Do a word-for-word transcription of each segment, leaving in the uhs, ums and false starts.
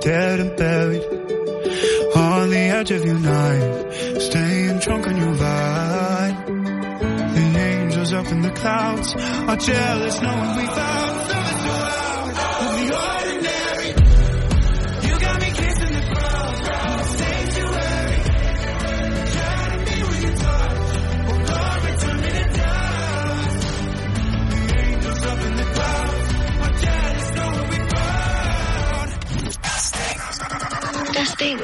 dead and buried on the edge of your night, staying drunk on your vibe. The angels up in the clouds are jealous knowing we found something so out of the ordinary. You got me kissing the ground in the sanctuary, trying to be when you talk, oh Lord, return me to dust. The angels up in the clouds are jealous knowing we found Dusting. Dusting.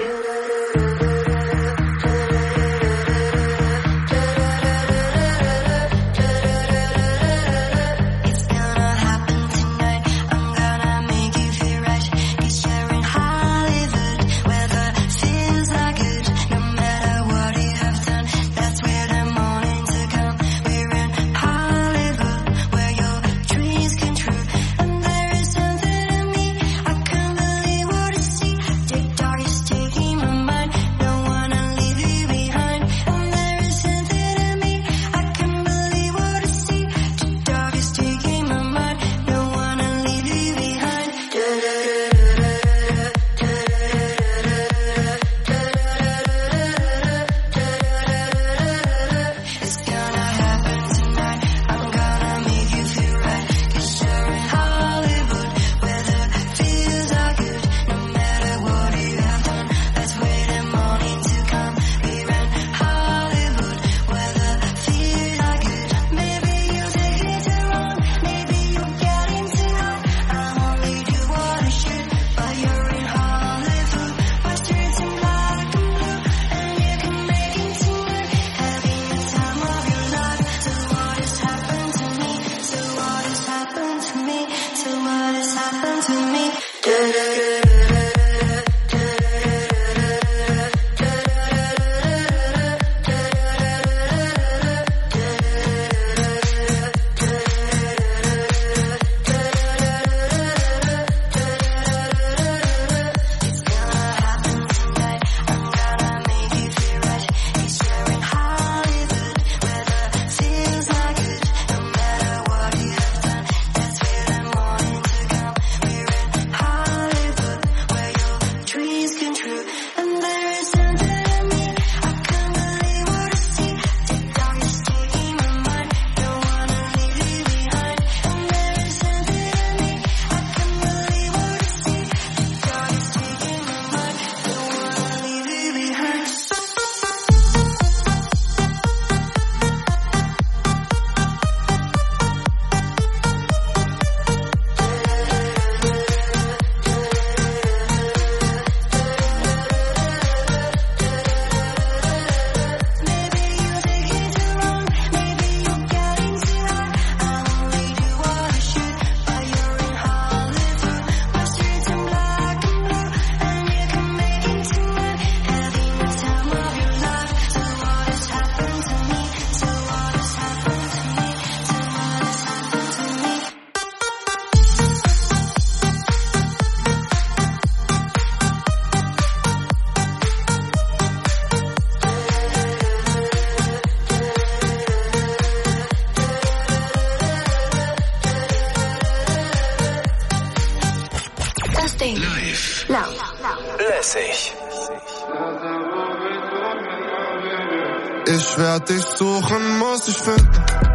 Ich werd dich suchen, muss ich finden.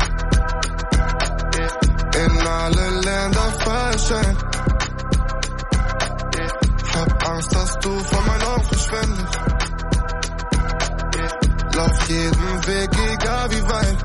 In alle Länder verschenken. Hab Angst, dass du von meinen Augen verschwindest. Lauf jeden Weg, egal wie weit.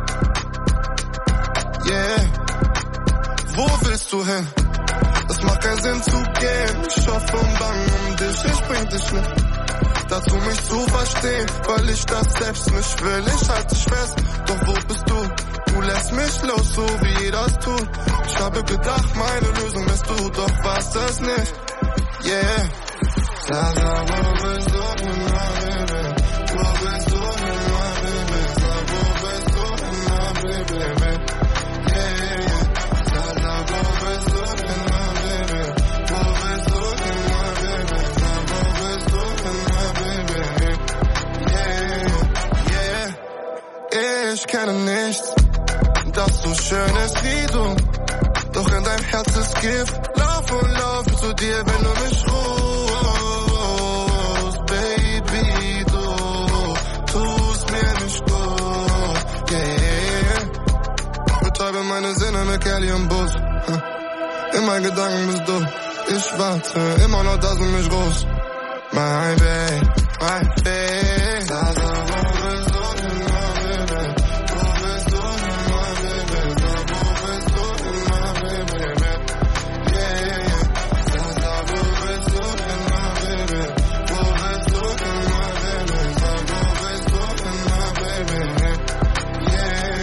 Yeah. Wo willst du hin? Es macht keinen Sinn zu gehen. Ich hoffe und bang um dich, ich bring dich mit. Dazu mich zu verstehen, weil ich das selbst nicht will. Ich halte dich fest, doch wo bist du? Du lässt mich los, so wie jeder es tut. Ich habe gedacht, meine Lösung bist du, doch warst es nicht. Yeah. Sag, wo bist du, Baby? Wo bist du, Baby? Sag, wo bist du, Baby? Yeah. Sag, wo bist du, Baby? Wo bist du, Baby? Sag, wo bist du, Baby? Yeah. Yeah. Ich kenne nichts, das so schön ist wie du. Doch in deinem Herz ist Gift. Lauf und lauf zu dir, wenn du mich rufst. Ellie im Bus. In meinen Gedanken bist du. Ich warte immer noch, dass du mich rufst. My baby, my baby. Sasa, wo bist du denn, my baby? Wo bist du denn, my baby? Wo bist du denn, my baby? Yeah, yeah, yeah. Sasa, wo bist du denn, my baby? Wo bist du denn, my baby? Wo bist du denn, my baby? Yeah, yeah.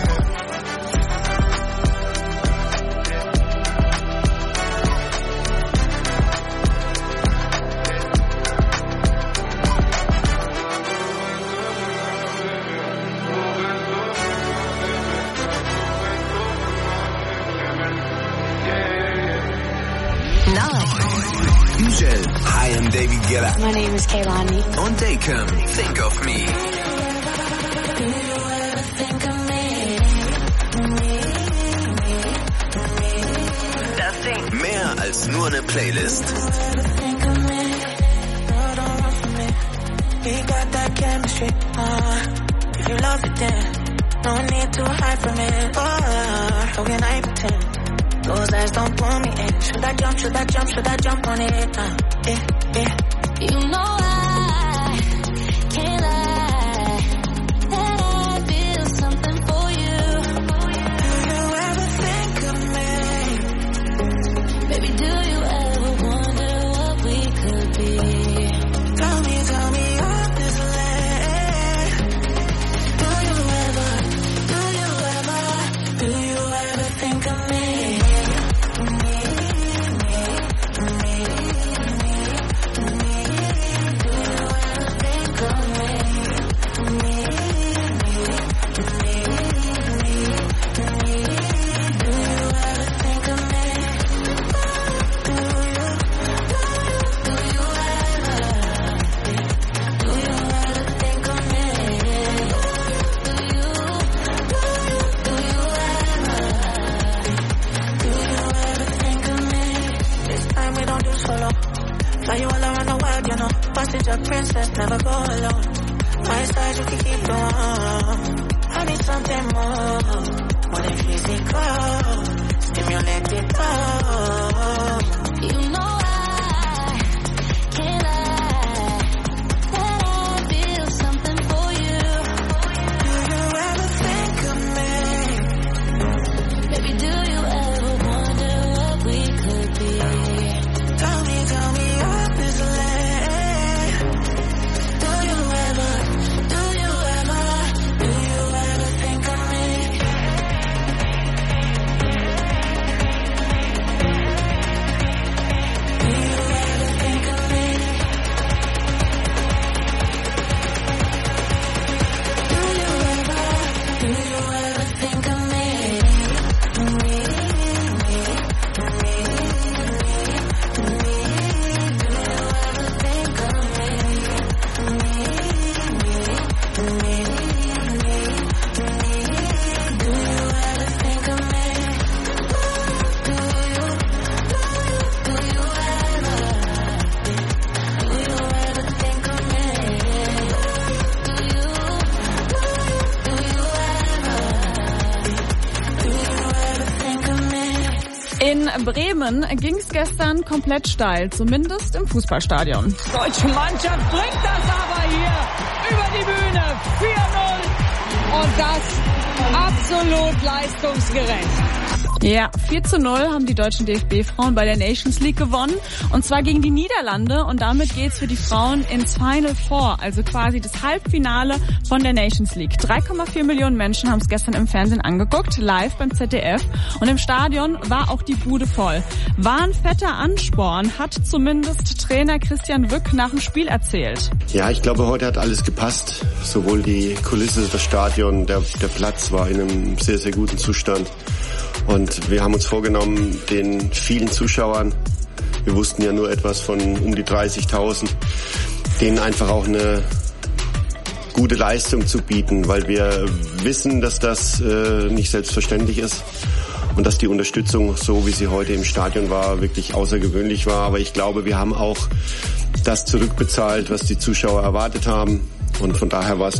Hi, I'm David Guetta. My name is Kehlani. Und Dacom, Think of Me. Das Ding. Mehr als nur eine Playlist. We got that chemistry, uh, if you love it then, no need to hide from it, oh, how can I pretend? Those eyes don't pull me in. Should I jump, should I jump, should I jump on it? Uh, yeah, yeah. You know I can't lie that I feel something for you. Do you ever think of me? Baby, do you ever wonder what we could be? Tell me, tell me honestly. Do you ever, do you ever, do you ever think of me? Fly you all around the world, you know. Passenger princess, never go alone. My side, you can keep going. I need something more, more than physical. Stimulate it all. You know I can't lie that I feel something for you. Do you ever think of me? Baby, do you ever wonder what we could be? Tell me, tell me honestly. Do you ever, do you ever, do you ever think of me? Do you ever think of me? Do you ever, do you ever think of me? In Bremen ging es gestern komplett steil, zumindest im Fußballstadion. Die deutsche Mannschaft bringt das aber hier über die Bühne. vier null und das absolut leistungsgerecht. Ja, vier zu null haben die deutschen D F B-Frauen bei der Nations League gewonnen. Und zwar gegen die Niederlande. Und damit geht's für die Frauen ins Final Four, also quasi das Halbfinale von der Nations League. drei Komma vier Millionen Menschen haben es gestern im Fernsehen angeguckt, live beim Z D F. Und im Stadion war auch die Bude voll. War ein fetter Ansporn, hat zumindest Trainer Christian Wück nach dem Spiel erzählt. Ja, ich glaube, heute hat alles gepasst. Sowohl die Kulisse, das Stadion, der, der Platz war in einem sehr, sehr guten Zustand. Und wir haben uns vorgenommen, den vielen Zuschauern, wir wussten ja nur etwas von um die dreißigtausend, denen einfach auch eine gute Leistung zu bieten, weil wir wissen, dass das äh, nicht selbstverständlich ist und dass die Unterstützung, so wie sie heute im Stadion war, wirklich außergewöhnlich war. Aber ich glaube, wir haben auch das zurückbezahlt, was die Zuschauer erwartet haben. Und von daher war es ein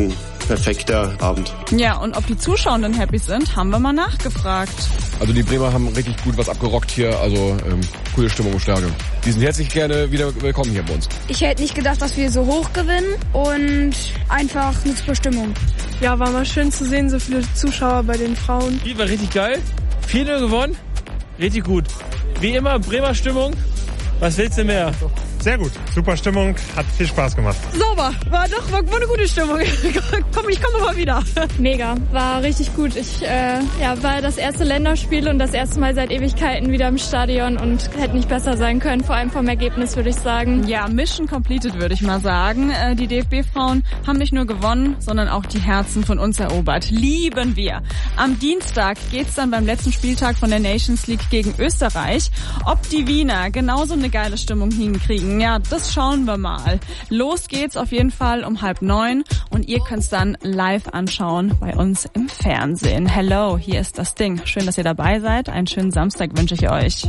perfekter Abend. Ja, und ob die Zuschauenden happy sind, haben wir mal nachgefragt. Also die Bremer haben richtig gut was abgerockt hier, also ähm, coole Stimmung und Stärke. Die sind herzlich gerne wieder willkommen hier bei uns. Ich hätte nicht gedacht, dass wir so hoch gewinnen und einfach eine super Stimmung. Ja, war mal schön zu sehen, so viele Zuschauer bei den Frauen. Die war richtig geil, vier null gewonnen, richtig gut. Wie immer, Bremer Stimmung, was willst du mehr? Sehr gut, super Stimmung, hat viel Spaß gemacht. Sauber, war doch war, war eine gute Stimmung. Komm, ich komme mal wieder. Mega, war richtig gut. Ich äh, ja, war das erste Länderspiel und das erste Mal seit Ewigkeiten wieder im Stadion und hätte nicht besser sein können, vor allem vom Ergebnis, würde ich sagen. Ja, Mission completed, würde ich mal sagen. Äh, die D F B-Frauen haben nicht nur gewonnen, sondern auch die Herzen von uns erobert. Lieben wir. Am Dienstag geht's dann beim letzten Spieltag von der Nations League gegen Österreich. Ob die Wiener genauso eine geile Stimmung hinkriegen, ja, das schauen wir mal. Los geht's auf jeden Fall um halb neun und ihr könnt's dann live anschauen bei uns im Fernsehen. Hello, hier ist das Ding. Schön, dass ihr dabei seid. Einen schönen Samstag wünsche ich euch.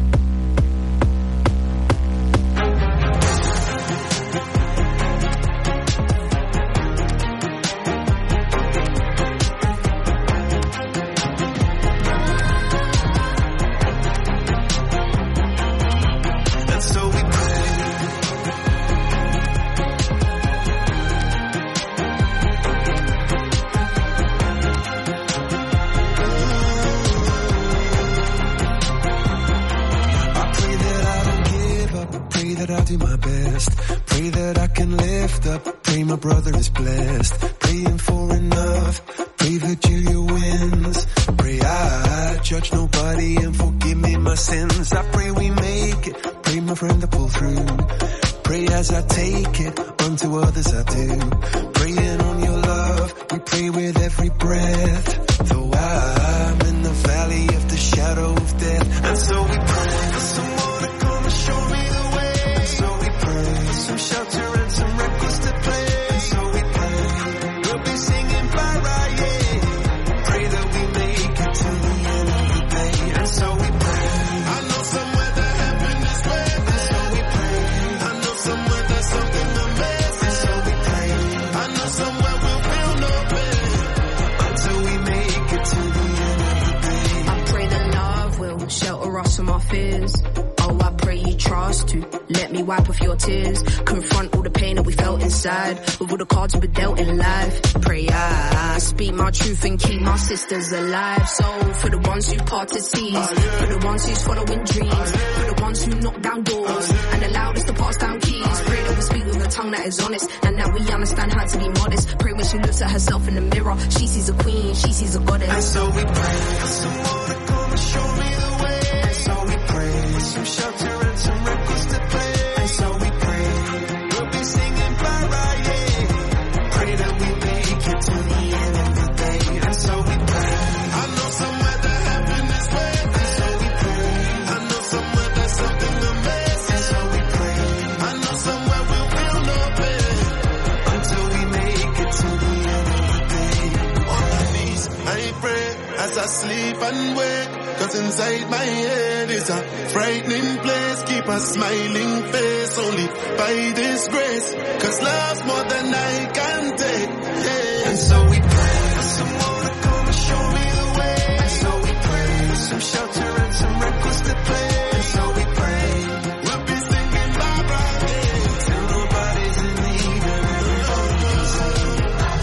do my best. Pray that I can lift up. Pray my brother is blessed. Praying for enough. Pray that Julia wins. Pray I judge nobody and forgive me my sins. I pray we make it. Pray my friend to pull through. Pray as I take it. Unto others I do. Praying on your love. We pray with every breath. Though I'm in the valley of the shadow of death. And so we pray for someone to come and show me the way. And so we pray for some shelter and some records to play. And so we pray we'll be singing Baraye. Pray that we make it to the end of the day. And so we pray. I know somewhere that heaven is waiting. And so we pray. I know somewhere there's something amazing. And so we pray. I know somewhere we'll feel no pain until we make it to the end of the day. I pray that love will shelter us from our fears. Oh, I pray you trust to let me wipe off your tears. Confront all the pain that we felt inside with all the cards we were dealt in life. Pray I speak my truth and keep my sisters alive. So for the ones who parted seas, for the ones who's following dreams, for the ones who knock down doors and allowed us to pass down keys. Pray that we speak with a tongue that is honest and that we understand how to be modest. Pray when she looks at herself in the mirror, she sees a queen, she sees a goddess. And so we pray for someone to come and show me the way. And so we pray for some shelter and some records to play. And so we pray we'll be singing Baraye. Pray that we make it to the end of the day. And so we pray. I know somewhere that heaven is waiting. And so we pray. I know somewhere there's something amazing. And so we pray. I know somewhere we'll feel no pain until we make it to the end of the day. On my knees I pray as I sleep and wake. Cause inside my head is a frightening place. Keep a smiling face only by this grace. Cause love's more than I can take. Hey. And so we pray for someone to come and show me the way. And so we pray for some shelter and some records to play. And so we pray we'll be singing Baraye till nobody's in need and everybody can sing.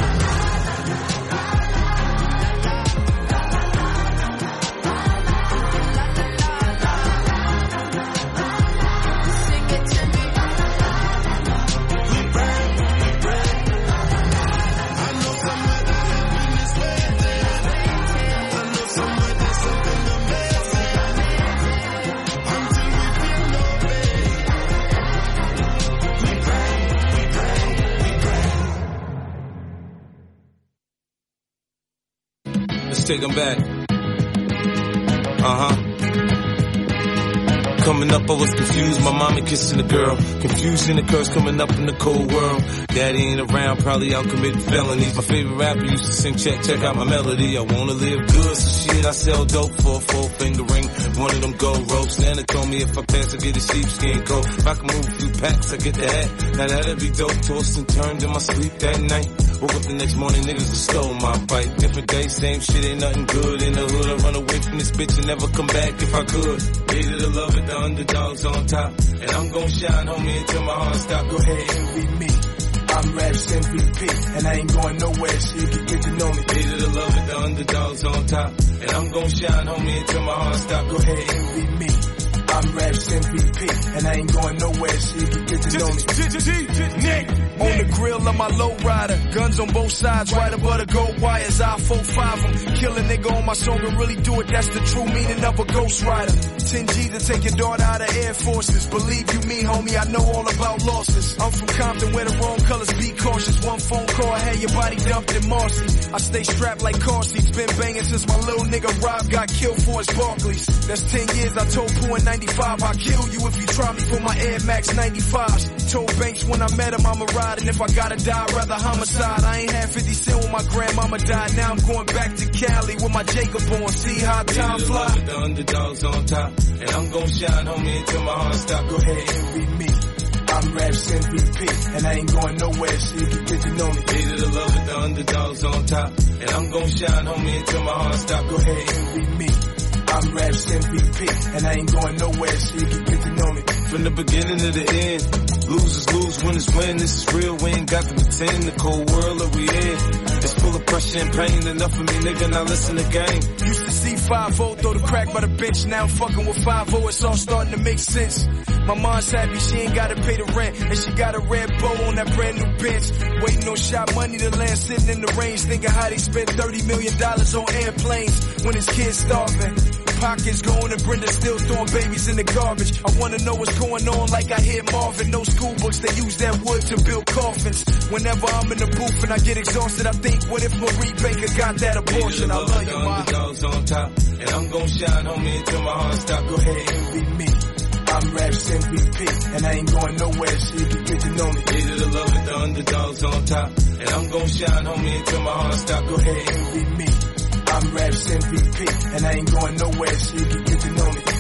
Take them back. Uh-huh. Coming up, I was confused. My mama kissing a girl. Confusion the curse coming up in the cold world. Daddy ain't around, probably out committing felonies. My favorite rapper used to sing, check, check out my melody. I wanna live good, so shit, I sell dope for a four finger ring. One of them gold ropes. Nana told me if I pass, I get a sheepskin coat. If I can move a few packs, I get the hat. Now that'd be dope. Tossed and turned in my sleep that night. Woke up the next morning, niggas have stole my bike. Different day, same shit, ain't nothing good in the hood. I run away from this bitch and never come back if I could. Hated to love it, the underdogs on top. And I'm gon' shine, homie, until my heart stop. Go ahead, envy me. I'm Raps M V P, and I ain't going nowhere, so you can get to know me. Hated to love it, the underdogs on top. And I'm gon' shine, homie, until my heart stop. Go ahead, envy me. I'm Raps M V P, and I ain't going nowhere, so you can get to know me. Nick, on the grill of my low rider, guns on both sides, right above the gold wires. I four five them, kill a nigga on my song and really do it. That's the true meaning of a ghost rider. ten G to take your daughter out of Air Forces. Believe you me, homie, I know all about losses. I'm from Compton where the wrong colors be cautious. One phone call, I had your body dumped in Marcy. I stay strapped like car seats, been banging since my little nigga Rob got killed for his Barclays. That's ten years, I told Pooh in ninety-five, I'll kill you if you try me for my Air Max ninety-fives. Told Banks when I met him I'ma ride, and if I gotta die, I'd rather homicide. I ain't had fifty cent when my grandmama died, now I'm going back to Cali with my Jacob on. See how time fly. The underdogs on top, and I'm gon' shine, homie, until my heart stop. Go ahead, envy me. I'm Raps M V P, and I ain't going nowhere, so you can get to know me. Hated to love it, the underdogs on top, and I'm gon' shine, homie, until my heart stop. Go ahead, envy me. I'm Raps M V P, and I ain't going nowhere, so you can get to know me. From the beginning to the end, losers lose, winners win. This is real, we ain't got to pretend. The cold world that we in, it's full of pressure and pain. Enough of me, nigga, now listen to game. Used to see five oh throw the crack by the bench, now I'm fucking with five oh. It's all starting to make sense. My mom's happy, she ain't gotta pay the rent, and she got a red bow on that brand new Benz. Waiting on shot money to land, sitting in the range, thinking how they spent thirty million dollars on airplanes when his kids starving. Pockets going and Brenda still throwing babies in the garbage. I wanna know what's going on like I hear Marvin. No school books, they use that wood to build coffins. Whenever I'm in the booth and I get exhausted, I think, what if Marie Baker got that abortion? I love you, ma. Underdogs on top, and I'm gon' shine, homie, until my heart stop. Go ahead, envy me. I'm Raps M V P, and I ain't going nowhere, so you can get to know me. Hated to love it, the underdogs on top, and I'm gon' shine, homie, until my heart stop. Go ahead, envy me. I'm Raps M V P, and I ain't going nowhere, so you can get to know me.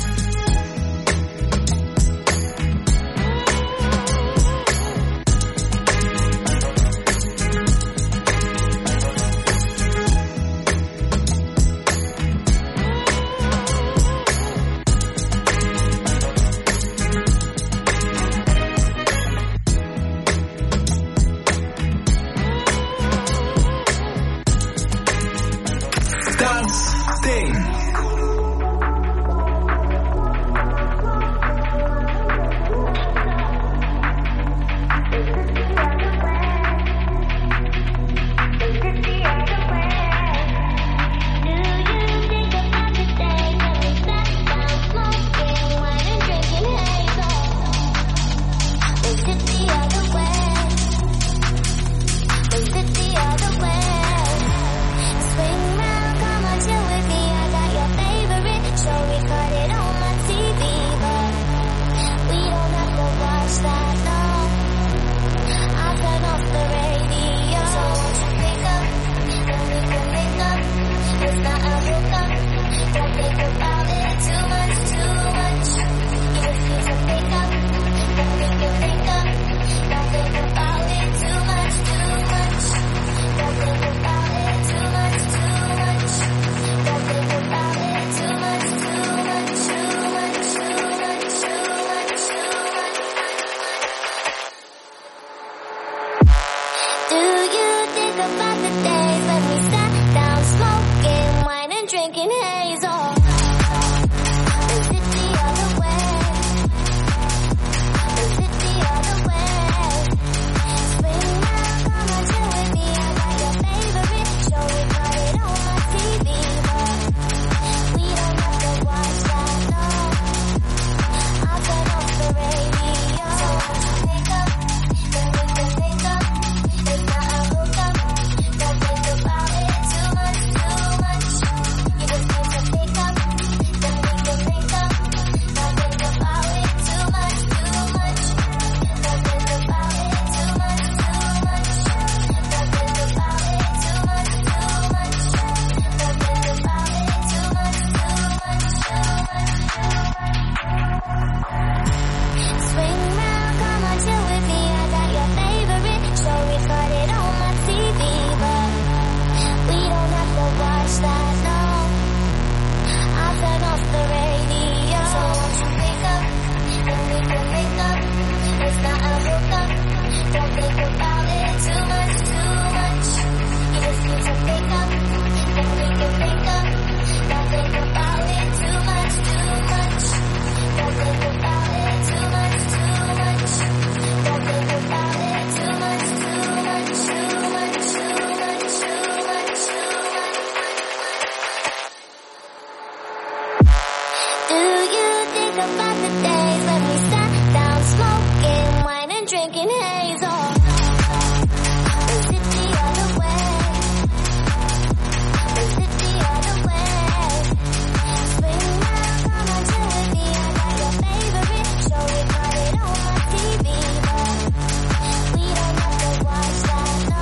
days, or is it the other way? Is it the other way? Spring now, come on, chill with me. I got your favorite show, we got it on my T V, but we don't have to watch that, no.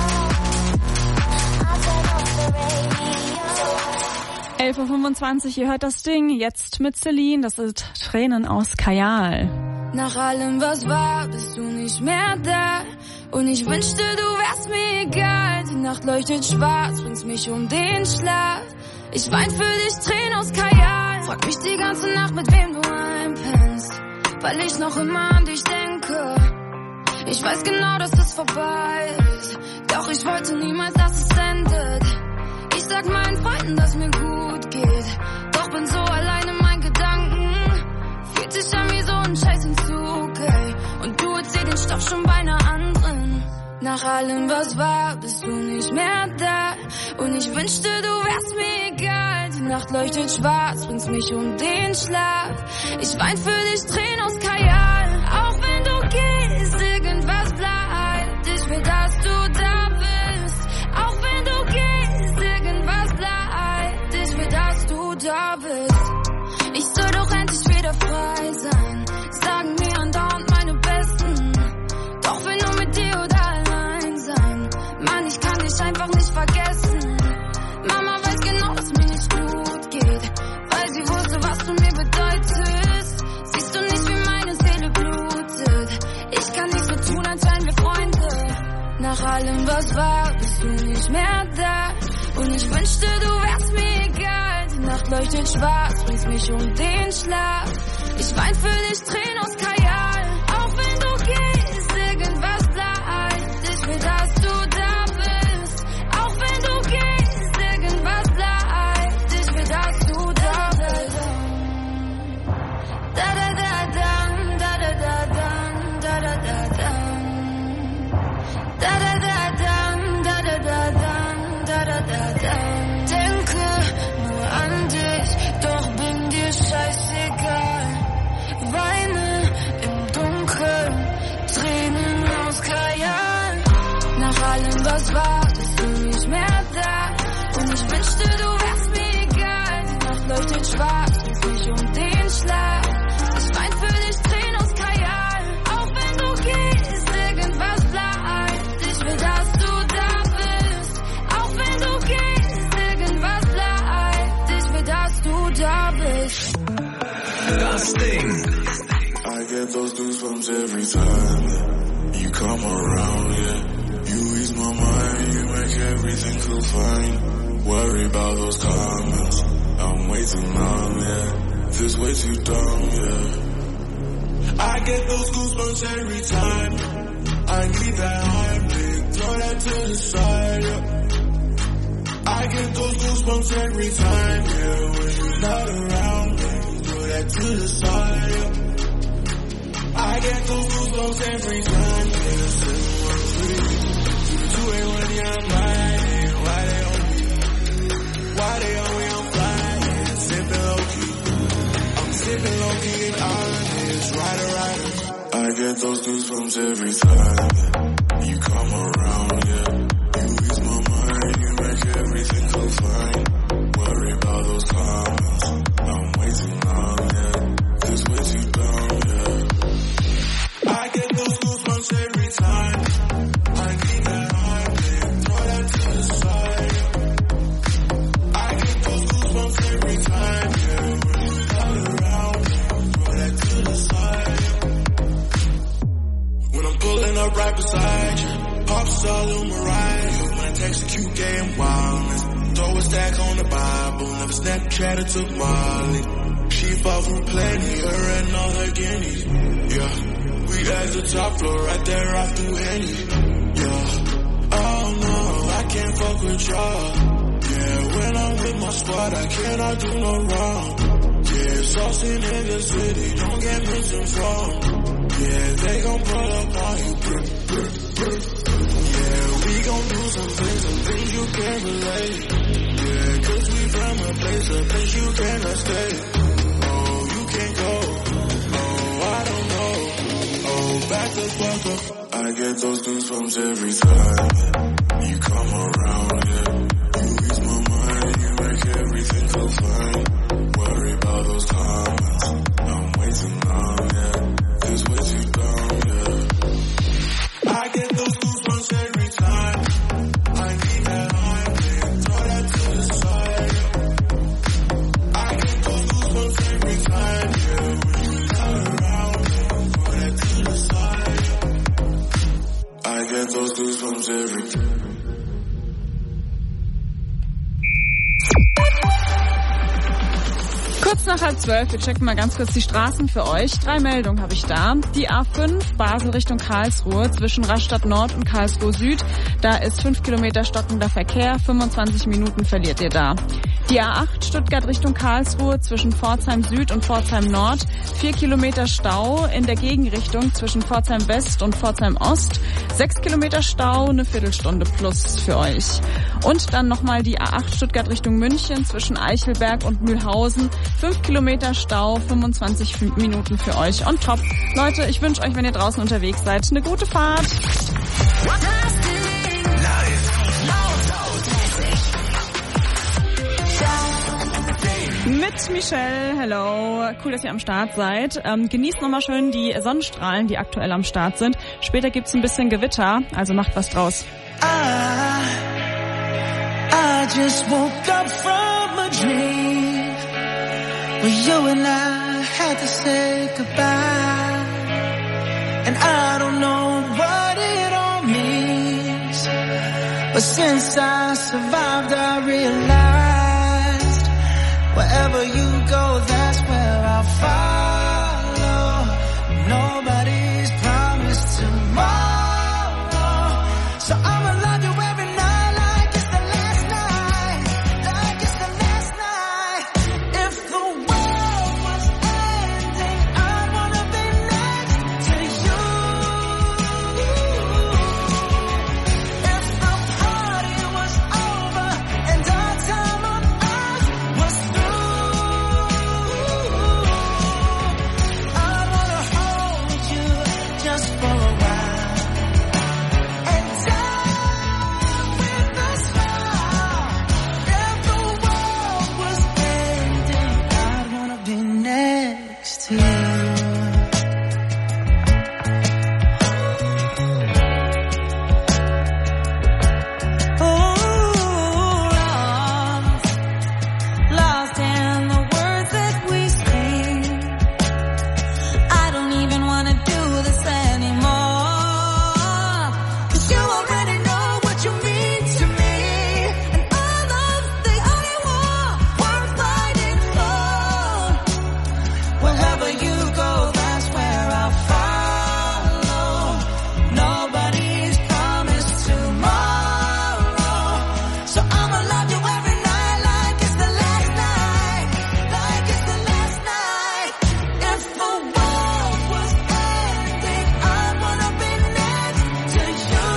I'll turn off the radio. elf Uhr fünfundzwanzig, ihr hört das Ding, jetzt mit Celine, das ist Tränen aus Kajal. Nach allem, was war, bist du nicht mehr da. Und ich wünschte, du wärst mir egal. Die Nacht leuchtet schwarz, bringst mich um den Schlaf. Ich wein für dich, Tränen aus Kajal. Frag mich die ganze Nacht, mit wem du einpennst, weil ich noch immer an dich denke. Ich weiß genau, dass es vorbei ist, doch ich wollte niemals, dass es endet. Ich sag meinen Freunden, dass mir gut geht, doch bin so allein in meinen Gedanken. Fühlt sich an wie so ein scheiß Entzug, ey. Und du erzähl den Stoff schon bei einer anderen. Nach allem, was war, bist du nicht mehr da. Und ich wünschte, du wärst mir egal. Die Nacht leuchtet schwarz, bringst mich um den Schlaf. Ich wein für dich, Tränen aus Kajal. Auch wenn du gehst, irgendwas bleibt. Ich will, dass du da bist. Auch wenn du gehst, irgendwas bleibt. Ich will, dass du da bist. Ich soll doch endlich wieder frei sein, sagen mir andauernd meine Besten. Doch will nur mit dir oder allein sein. Mann, ich kann dich einfach nicht vergessen. Mama weiß genau, dass mir nicht gut geht, weil sie wusste, was du mir bedeutest. Siehst du nicht, wie meine Seele blutet? Ich kann nicht so tun, als seien wir Freunde. Nach allem, was war, bist du nicht mehr da. Und ich wünschte, du wärst mir egal. Die Nacht leuchtet schwarz, bringst mich um den Schlaf. Ich wein für dich, Tränen aus Kajal. Auch wenn du gehst, irgendwas bleibt. Ich will, dass du da bist. Auch wenn du gehst, irgendwas bleibt. Ich will, dass du da bist. Da da da da, da da da da, da da da da. Da da da da, da da da da, da da da da. Denke nur an dich, doch bin dir scheißegal. Weine im Dunkeln, Tränen aus Kajal. Nach allem, was war, bist du nicht mehr da. Und ich wünschte, du wärst mir egal. Die Nacht leuchtet schwarz, bringst mich um den Schlaf. Ich wein für dich, Tränen aus Kajal. Auch wenn du gehst, irgendwas bleibt. Ich will, dass du da bist. Auch wenn du gehst, irgendwas bleibt. Ich will, dass du da bist. Das Ding. I get those goosebumps every time you come around, yeah. You ease my mind, you make everything feel fine. Worry about those comments, I'm way too numb, yeah. This way too dumb, yeah. I get those goosebumps every time I need that Heimlich, throw that to the side, yeah. I get those goosebumps every time, yeah. When you're not around me, throw that to the side, yeah. I get those goosebumps every time, yeah. seven one three, two eight one, yeah, I'm riding. Why they on me? Why they on me? I'm flying, sipping low key. I'm sipping low key and honest, rider, rider. I get those goosebumps every time you come around, yeah. You ease my mind, you make everything feel fine. Worry about those comments, I'm way too numb, yeah. This way too dumb, yeah. I get those goosebumps every time I need that Heimlich, throw that to the side, yeah. I get those goosebumps every time, yeah. When you're not around, throw that to the side, yeah. When I'm pulling up right beside you, pop star Lil Mariah, you might text a cute gay and wildness. Throw a stack on the Bible, never Snapchat or took Molly. She fought for plenty, her and all her guineas, yeah. We at the top floor, right there off through Henny, yeah. Oh no, I can't fuck with y'all, yeah. When I'm with my squad, I cannot do no wrong, yeah. Saucy in the city, don't get misinformed. Yeah, they gon' pull up on you. Yeah, we gon' do some things, some things you can't relate. Yeah, cause we from a place, a place you cannot stay. Oh, you can't go. Oh, I don't know. Oh, back the fuck up. I get those goosebumps every time you come around, yeah. You ease my mind, you make everything feel fine. Worry about those comments, I'm way too long, yeah. This way too dumb, yeah. I get those goosebumps every time I need that high, man, throw that to the side. I get those goosebumps every time, yeah. When you come around, yeah, throw that to the side. I get those goosebumps every time. Kurz nach halb zwölf, wir checken mal ganz kurz die Straßen für euch. Drei Meldungen habe ich da. Die A fünf, Basel Richtung Karlsruhe, zwischen Rastatt Nord und Karlsruhe Süd. Da ist fünf Kilometer stockender Verkehr, fünfundzwanzig Minuten verliert ihr da. Die A acht, Stuttgart Richtung Karlsruhe, zwischen Pforzheim Süd und Pforzheim Nord. Vier Kilometer Stau in der Gegenrichtung zwischen Pforzheim West und Pforzheim Ost. Sechs Kilometer Stau, eine Viertelstunde plus für euch. Und dann nochmal die A acht, Stuttgart Richtung München, zwischen Eichelberg und Mühlhausen. Fünf Kilometer Stau, fünfundzwanzig Minuten für euch on top. Leute, ich wünsche euch, wenn ihr draußen unterwegs seid, eine gute Fahrt. Mit Michelle, hello. Cool, dass ihr am Start seid. Ähm, genießt nochmal schön die Sonnenstrahlen, die aktuell am Start sind. Später gibt's ein bisschen Gewitter, also macht was draus. I, I just woke up from a dream where you and I had to say goodbye. And I don't know what it all means, but since I survived I realized wherever you go, that's where I'll follow. Nobody's promised tomorrow, so I'ma love you every night like it's the last night, like it's the last night. If the world was ending, I wanna be next to you. If the party was over and our time on earth was through, I wanna hold you just for a while and die with a smile. If the world was ending, I'd wanna be next to you. Ooh, lost, lost in the words that we speak. I don't even wanna do this anymore, 'cause you already know what you mean to me, and our love's the only war worth fighting for. Wherever you go, that's where I'll follow. Nobody's promised tomorrow, so I'ma love you every night like it's the last night, like it's the last night. If the world was ending, I wanna be next to you.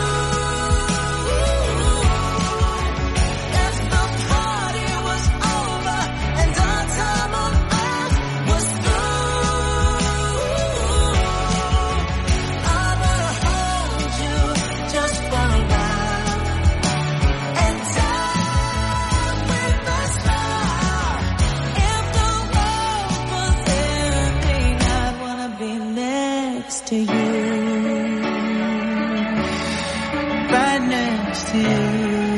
If the party was over and our time on earth was through, I wanna hold you just for a while and die with a smile. If the world was ending, I'd wanna be next to you, right next to you,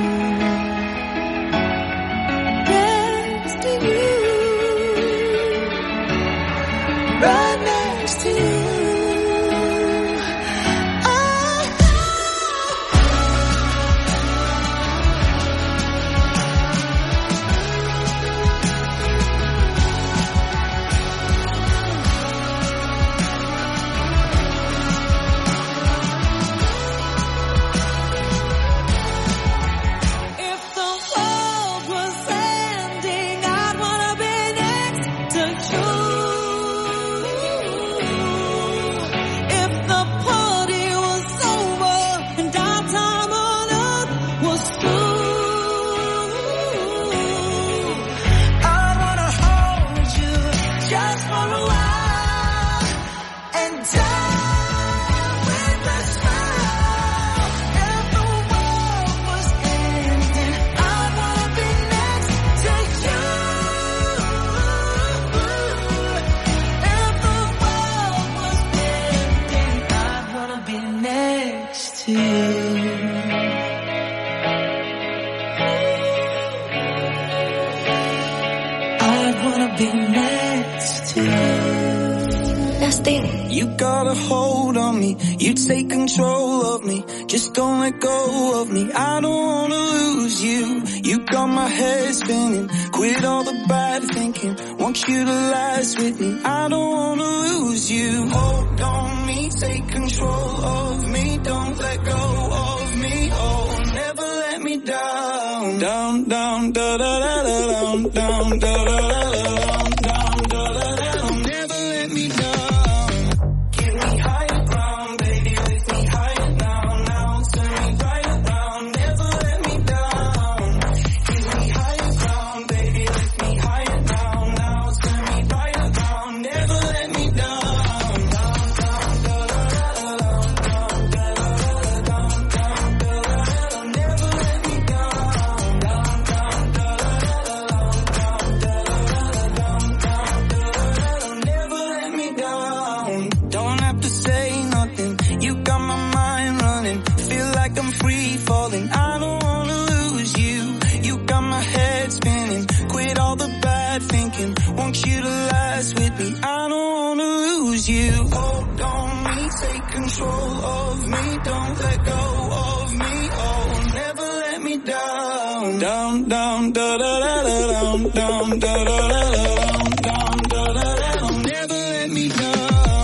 next to you, right next to you. I wanna be next to you. That's the You got a hold on me, you take control of me, just don't let go of me, I don't wanna lose you. You got my head spinning, quit all the bad thinking, want you to last with me, I don't wanna lose you. Hold on me, take control of me, don't let go of me, oh, never let me down. Down, down, da da da da down, down, da da da da down, down, da da da down, never let me down. Want you to last with me, I don't wanna lose you. Hold on me, take control of me, don't let go of me, oh, never let me down. Down, down, da da da da down, down, da da da da down, down, da da da down, never let me down.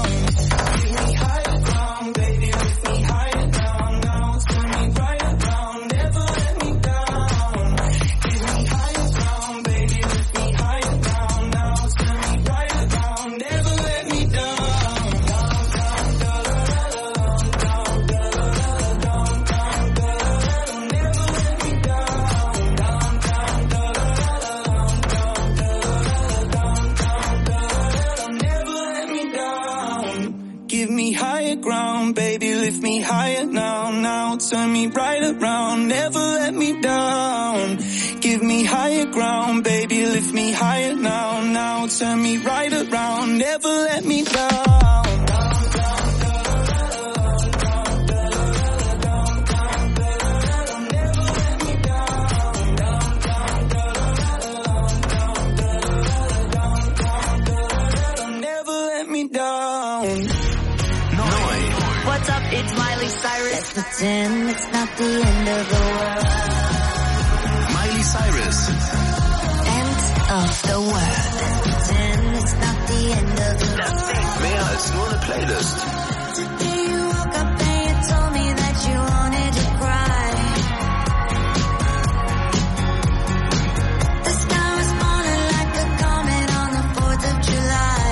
Lift me higher now, now turn me right around, never let me down. Give me higher ground, baby, lift me higher now, now turn me right around, never let me down. Never let me down. What's up, it's Miley Cyrus. Let's pretend it's not the end of the world. Miley Cyrus. End of the world. Let's pretend it's not the end of the world. Mehr als nur eine Playlist. Today you woke up and you told me that you wanted to cry. The sky was falling like a comet on the fourth of July.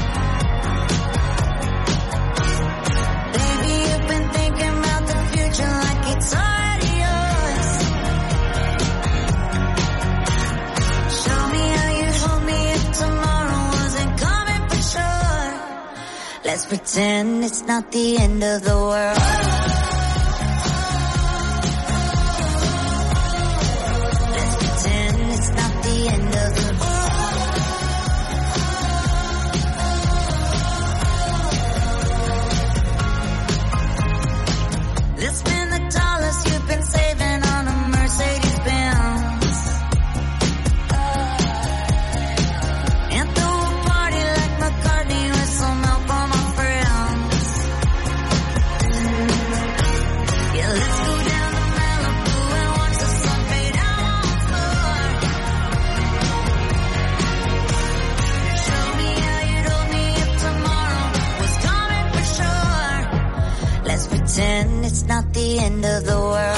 Like it's already yours. Show me how you'd hold me if tomorrow wasn't coming for sure. Let's pretend it's not the end of the world. Let's pretend it's not the end of the world. Let's spend the dollars you've been saving on a Mercedes Benz. And throw a party like McCartney with some help from my friends. Yeah, let's go down to Malibu and watch the sun fade out once more. Show me how you'd hold me if tomorrow was coming for sure. Let's pretend it's not the end of the world.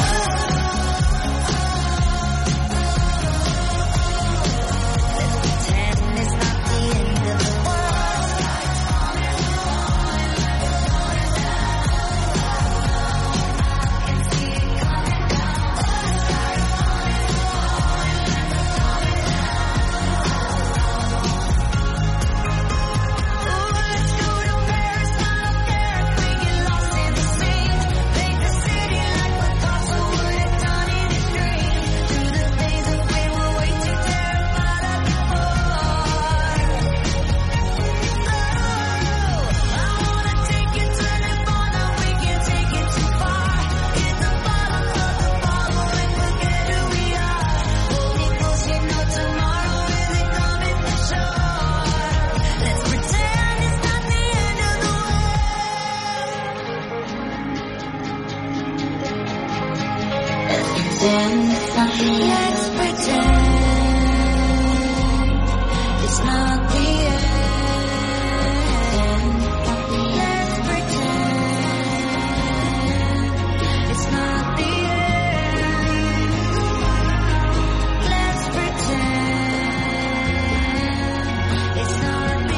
Paris, not up there, we get lost in the scene. Make the city like Picasso pretend it's not the end. Let's pretend it's not the end. Let's pretend it's not the end. Let's pretend it's not the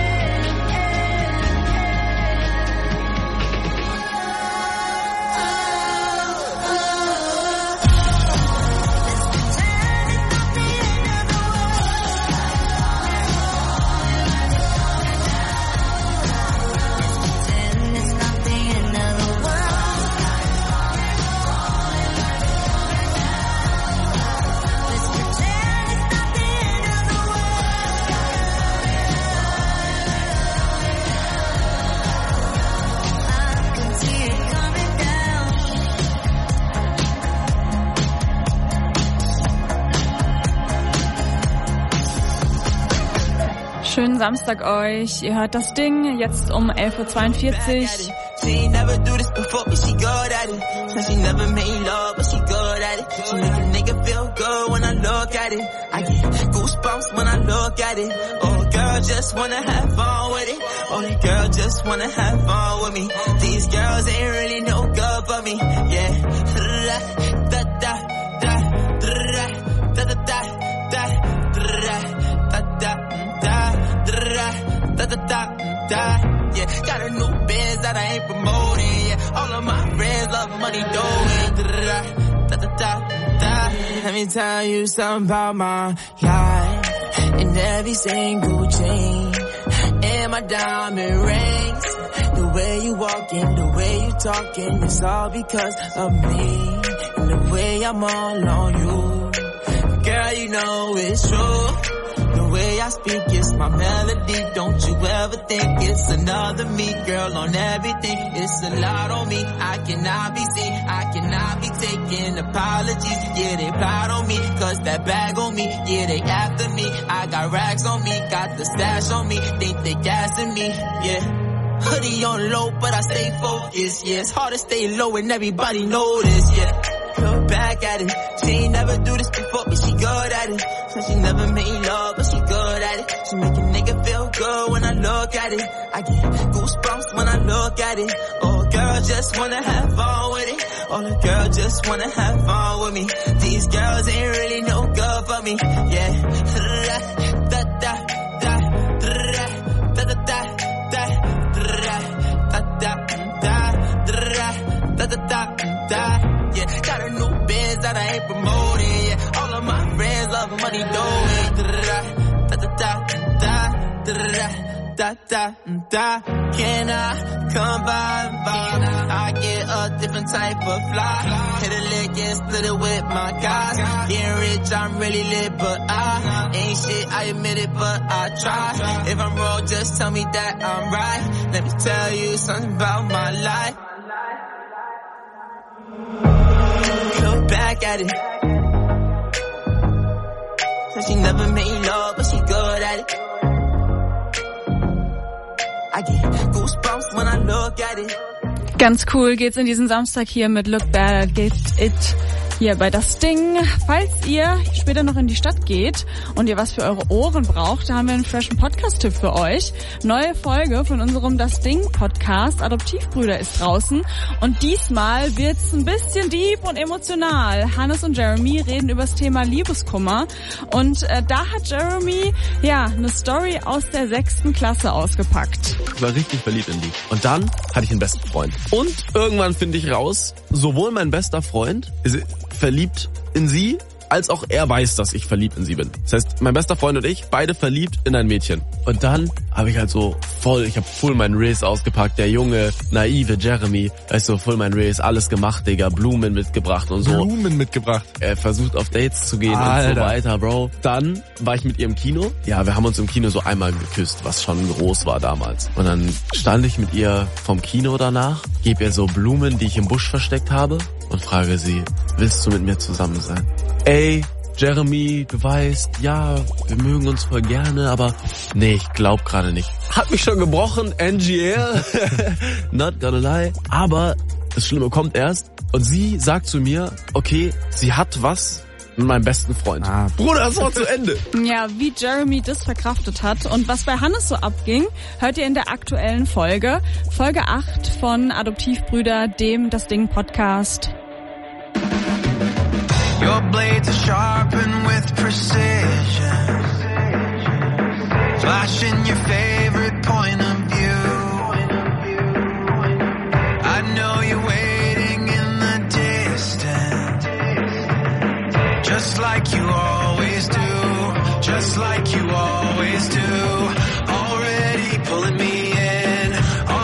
Schönen Samstag euch. Ihr hört das Ding jetzt um elf Uhr zweiundvierzig. She ain't never do this before, but she good at it. Said she never made love, but she good at it. She make a nigga feel good when I look at it. I get goosebumps when I look at it. Oh, girl, just wanna have fun with it. Oh, the girl just wanna have fun with me. These girls ain't really no good for me. Yeah. Da da da da da da da da da da da da da da. Yeah, got a new biz that I ain't promoting. Yeah, all of my friends love money doing. Da da da da da. Let me tell you something about my life. In every single chain, and my diamond rings. The way you walking, the way you talking, it's all because of me. And the way I'm all on you, girl, you know it's true. The way I speak is my melody. Don't you ever think it's another me, girl, on everything. It's a lot on me. I cannot be seen. I cannot be taking apologies. Yeah, they proud on me, cause that bag on me. Yeah, they after me. I got racks on me, got the stash on me. Think they gassing me, yeah. Hoodie on low, but I stay focused, yeah. It's hard to stay low and everybody know this, yeah. Look back at it. She ain't never do this before, but she good at it. Said she never made love, but she good at it. She make a nigga feel good when I look at it. I get goosebumps when I look at it. Oh, girl, just wanna have fun with it. Oh, the girl just wanna have fun with me. These girls ain't really no good for me. Yeah. Da da da da da da da da da da da da da. Yeah, got a new biz that I ain't promoting. Yeah, all of my friends love money doing. Da da da da da da da da. Can I come by and vibe? I get a different type of fly. Hit a lick and split it with my guys. Getting rich, I'm really lit, but I ain't shit. I admit it, but I try. If I'm wrong, just tell me that I'm right. Let me tell you something about my life. Look back at it. Said she never made love, but she good at it. I get goosebumps when I look at it. Ganz cool geht's in diesen Samstag hier mit Look Bad Get It hier bei Das Ding. Falls ihr später noch in die Stadt geht und ihr was für eure Ohren braucht, da haben wir einen freshen Podcast-Tipp für euch. Neue Folge von unserem Das Ding Podcast Adoptivbrüder ist draußen und diesmal wird's ein bisschen deep und emotional. Hannes und Jeremy reden über das Thema Liebeskummer und äh, da hat Jeremy ja eine Story aus der sechsten Klasse ausgepackt. Ich war richtig verliebt in die. Und dann hatte ich einen besten Freund. Und irgendwann finde ich raus, sowohl mein bester Freund ist verliebt in sie, als auch er weiß, dass ich verliebt in sie bin. Das heißt, mein bester Freund und ich, beide verliebt in ein Mädchen. Und dann habe ich halt so voll, ich habe voll meinen Race ausgepackt, der junge, naive Jeremy, weißt du, voll mein Race, alles gemacht, Digga, Blumen mitgebracht und so. Blumen mitgebracht? Er versucht auf Dates zu gehen Alter. Und so weiter, Bro. Dann war ich mit ihr im Kino. Ja, wir haben uns im Kino so einmal geküsst, was schon groß war damals. Und dann stand ich mit ihr vom Kino danach, gebe ihr so Blumen, die ich im Busch versteckt habe und frage sie, willst du mit mir zusammen sein? Ey, Jeremy, du weißt, ja, wir mögen uns voll gerne, aber nee, ich glaub gerade nicht. Hat mich schon gebrochen, N G L, not gonna lie. Aber das Schlimme kommt erst. Und sie sagt zu mir, okay, sie hat was mit meinem besten Freund. Ah. Bruder, das war zu Ende. Ja, wie Jeremy das verkraftet hat und was bei Hannes so abging, hört ihr in der aktuellen Folge. Folge acht von Adoptivbrüder, dem Das Ding Podcast. Your blades are sharpened with precision, flashing your favorite point of view. I know you're waiting in the distance, just like you always do, just like you always do. Already pulling me in,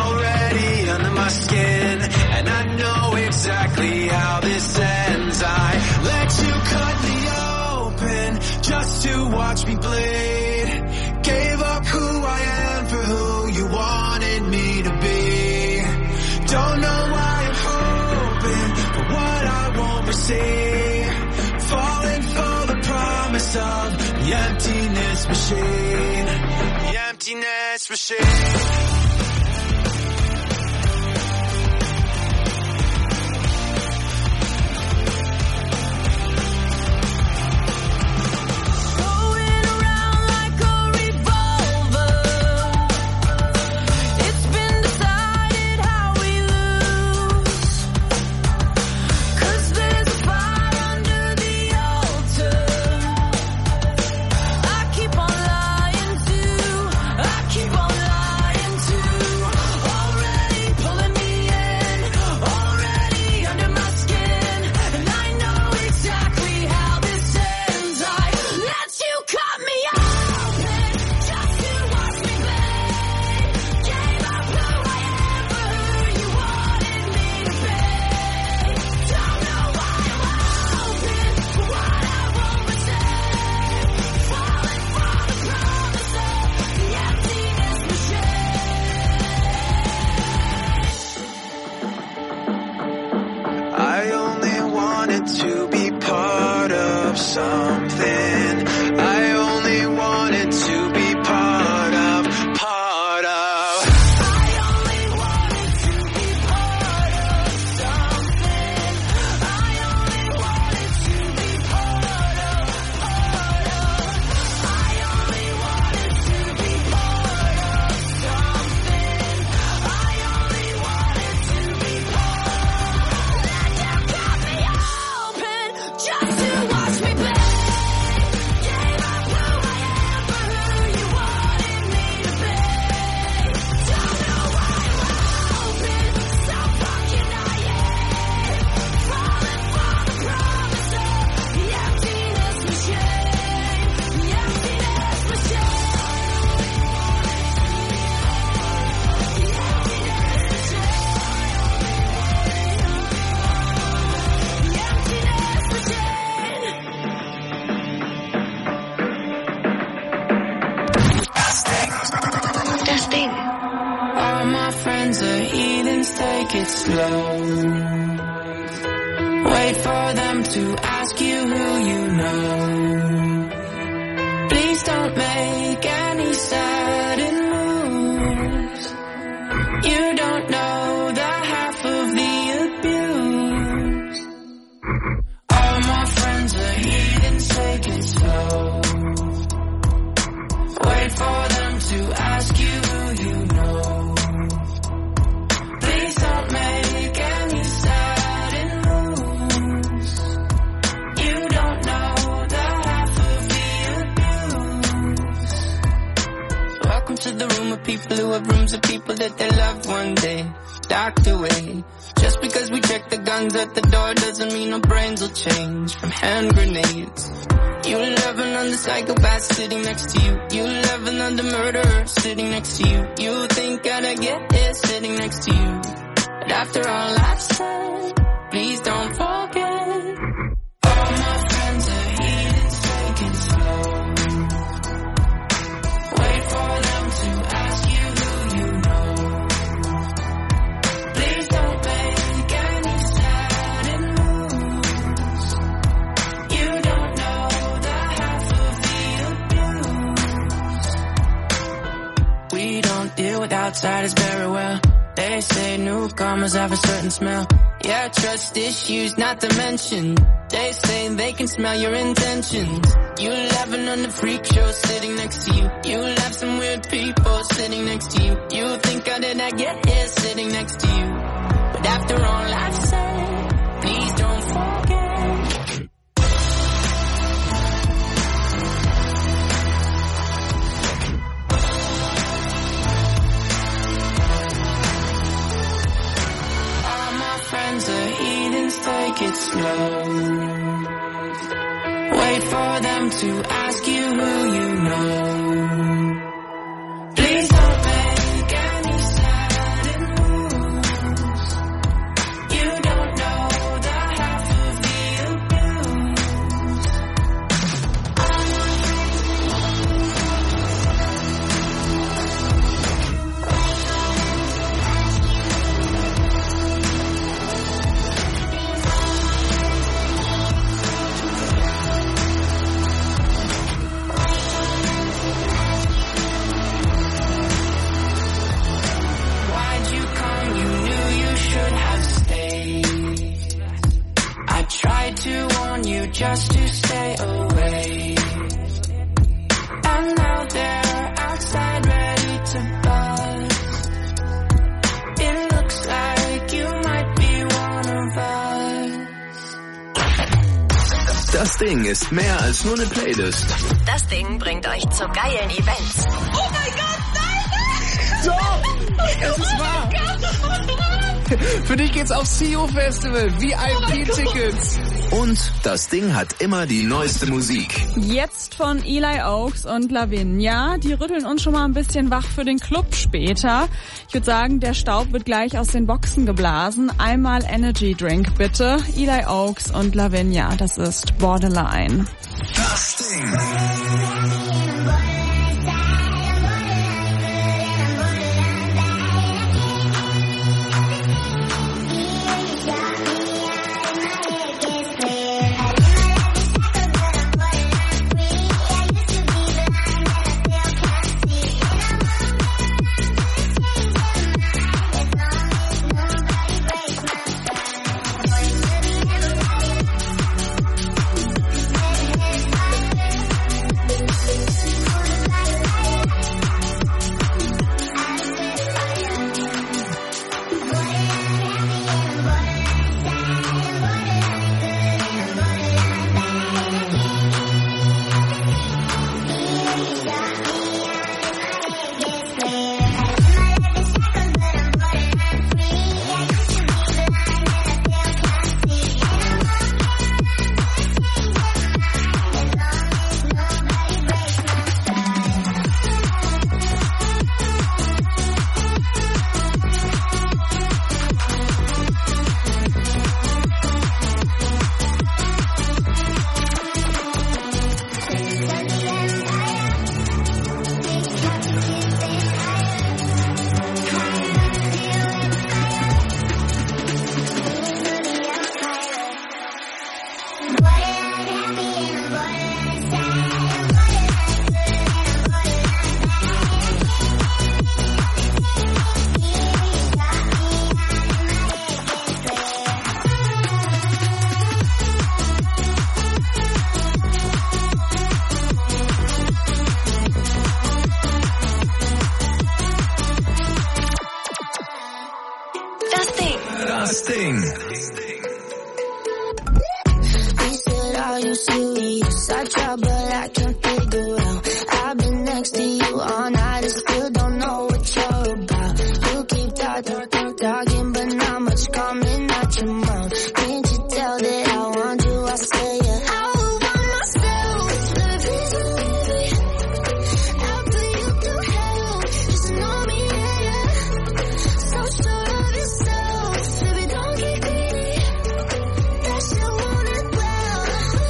already under my skin, and I know exactly how this ends. I let you cut me open just to watch me bleed. Gave up who I am for who you wanted me to be. Don't know why I'm hoping for what I won't receive. Falling for the promise of the emptiness machine. The emptiness machine. Outsiders very well. They say newcomers have a certain smell. Yeah, trust issues not to mention. They say they can smell your intentions. You laughing on the freak show sitting next to you. You have some weird people sitting next to you. You think how did I get here sitting next to you? But after all I've said, please don't forget. Friends are heathens, take it slow. Wait for them to ask you who you know. Please don't make any sudden moves. You don't know the half of the abuse. To warn you just to stay away. And now they're outside ready to buzz. It looks like you might be one of us. Das Ding ist mehr als nur eine Playlist. Das Ding bringt euch zu geilen Events. Oh mein Gott, nein! Doch! Es ist wahr! Für dich geht's aufs C O Festival, V I P-Tickets. Und das Ding hat immer die neueste Musik. Jetzt von Eli Oaks und Lavinia. Die rütteln uns schon mal ein bisschen wach für den Club später. Ich würde sagen, der Staub wird gleich aus den Boxen geblasen. Einmal Energy Drink bitte. Eli Oaks und Lavinia, das ist Borderline. Das Ding. Das Ding. He said, are you serious? I try, but I can't figure out. I've been next to you all night and still don't know what you're about. You keep talking, talking, talking, but not much coming out your mouth. Can't you tell that I want you? I say it. I will want myself. Please believe it. I'll put you through hell. Just know me, yeah, yeah. So sure of yourself. Baby, don't get greedy. That you want it well.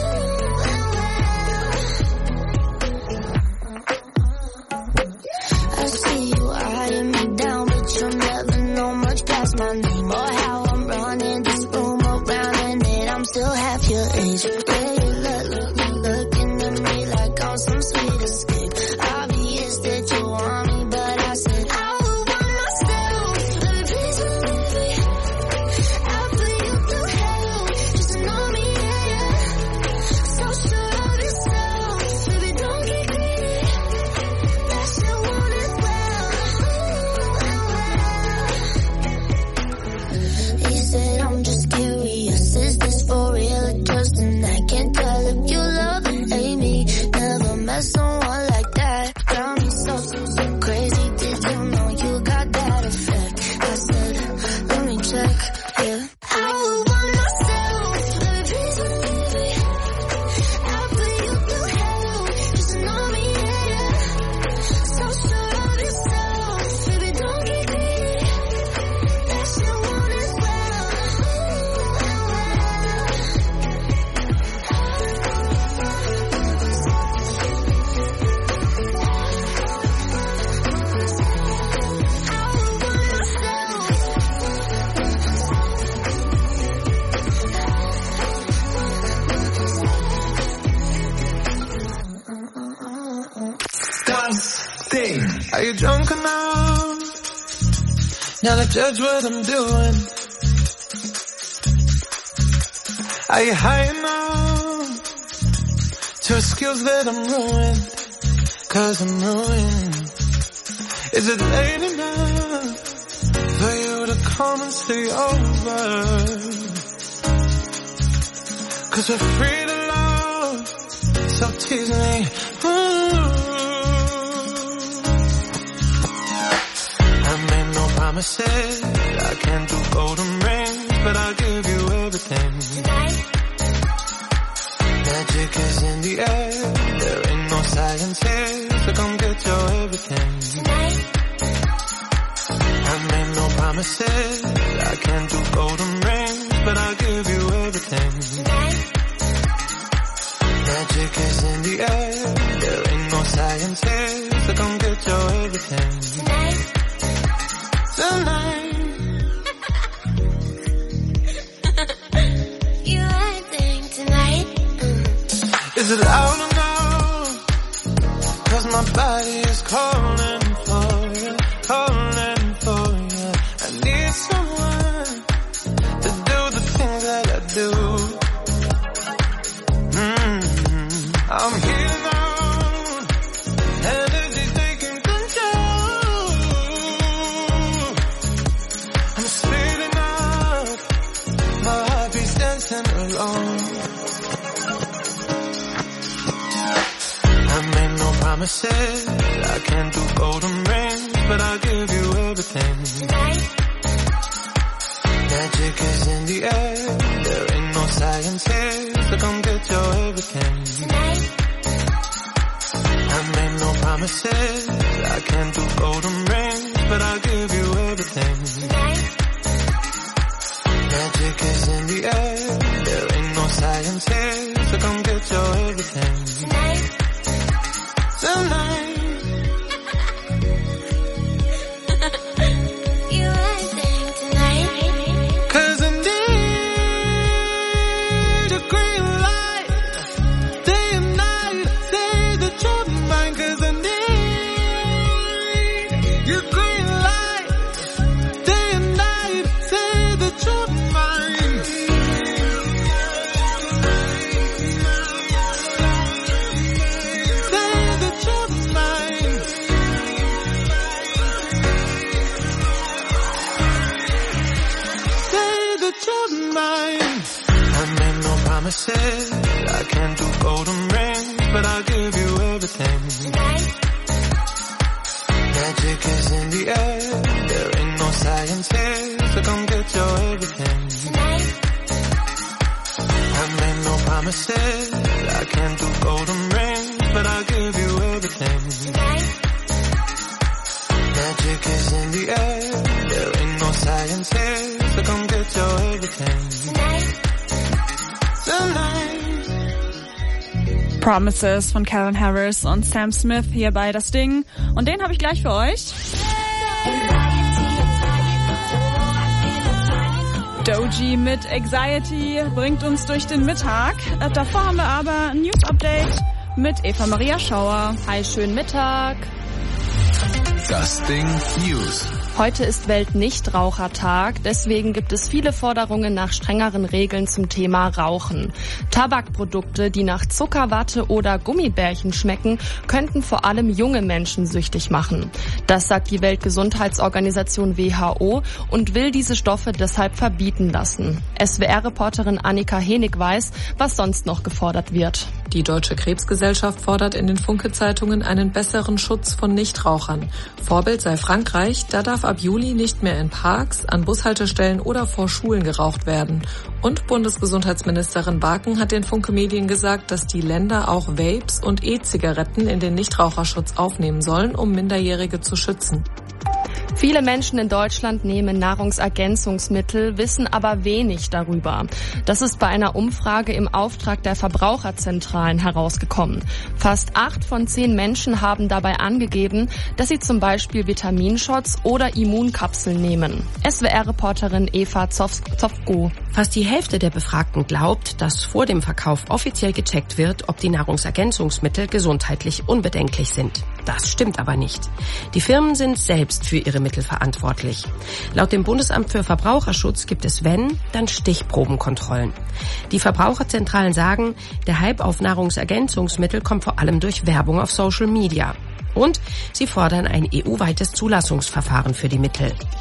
I see you eyeing me down, but you'll never know much past my name or how I'm running this room around, and that I'm still half your age. Yeah, you look, look, you looking at me like I'm some sweet escape. Obvious that you want me, but I said I would want myself. Baby, Are you drunk enough now to judge what I'm doing? Are you high enough to skills that I'm ruined? Cause I'm ruined. Is it late enough for you to come and stay over? Cause we're free to love, so tease me. Ooh. I made no promises, I can't do golden rings, but I'll give you everything. Tonight. Magic is in the air, there ain't no science here, so come get your everything. Tonight. I made no promises, I can't do golden rings, but I'll give you everything. Tonight. Magic is in the air, there ain't no science here, so come get your everything. Tonight. Tonight. You acting tonight? Is it loud enough? Cause my body is calling for you, calling for you. I need someone to do the things that I do. Mm-hmm. I'm here now, energy taking control. I'm speeding up, my heart beats dancing alone. I made no promises, I can't do golden rings, but I'll give you everything. Tonight. Magic is in the air, there ain't no science here, so come get your everything. Tonight. I made no promises, I can't do golden rings, but I'll give you everything. Tonight. Magic is in the air, there ain't no science here, so come get your everything. Tonight. Tonight. You acting tonight? Cause I need a green light, day and night, say that you're mine. Cause I need your green light, day and night, say that you're mine. Say that you're mine. Say that you're mine. I made no promises, I can't do golden rings, but I'll give you everything. Tonight. Magic is in the air, there ain't no science here, so come get your everything. Tonight. I made no promises, I can't do golden rings, but I'll give you everything. Tonight. Magic is in the air, there ain't no science here, so come get your everything. Tonight. Tonight. Promises von Calvin Harris und Sam Smith hier bei Das Ding. Und den habe ich gleich für euch. Doji mit Anxiety bringt uns durch den Mittag. Äh, davor haben wir aber ein News-Update mit Eva Maria Schauer. Hi, schönen Mittag. Das Ding News. Heute ist Weltnichtrauchertag, deswegen gibt es viele Forderungen nach strengeren Regeln zum Thema Rauchen. Tabakprodukte, die nach Zuckerwatte oder Gummibärchen schmecken, könnten vor allem junge Menschen süchtig machen. Das sagt die Weltgesundheitsorganisation W H O und will diese Stoffe deshalb verbieten lassen. S W R-Reporterin Annika Henig weiß, was sonst noch gefordert wird. Die Deutsche Krebsgesellschaft fordert in den Funke-Zeitungen einen besseren Schutz von Nichtrauchern. Vorbild sei Frankreich, da darf ab Juli nicht mehr in Parks, an Bushaltestellen oder vor Schulen geraucht werden. Und Bundesgesundheitsministerin Barken hat den Funke Medien gesagt, dass die Länder auch Vapes und E-Zigaretten in den Nichtraucherschutz aufnehmen sollen, um Minderjährige zu schützen. Viele Menschen in Deutschland nehmen Nahrungsergänzungsmittel, wissen aber wenig darüber. Das ist bei einer Umfrage im Auftrag der Verbraucherzentralen herausgekommen. Fast acht von zehn Menschen haben dabei angegeben, dass sie zum Beispiel Vitaminshots oder Immunkapseln nehmen. S W R-Reporterin Eva Zofko. Fast die Hälfte der Befragten glaubt, dass vor dem Verkauf offiziell gecheckt wird, ob die Nahrungsergänzungsmittel gesundheitlich unbedenklich sind. Das stimmt aber nicht. Die Firmen sind selbst für ihre Mittel verantwortlich. Laut dem Bundesamt für Verbraucherschutz gibt es, wenn, dann Stichprobenkontrollen. Die Verbraucherzentralen sagen, der Hype auf Nahrungsergänzungsmittel kommt vor allem durch Werbung auf Social Media. Und sie fordern ein E U-weites Zulassungsverfahren für die Mittel.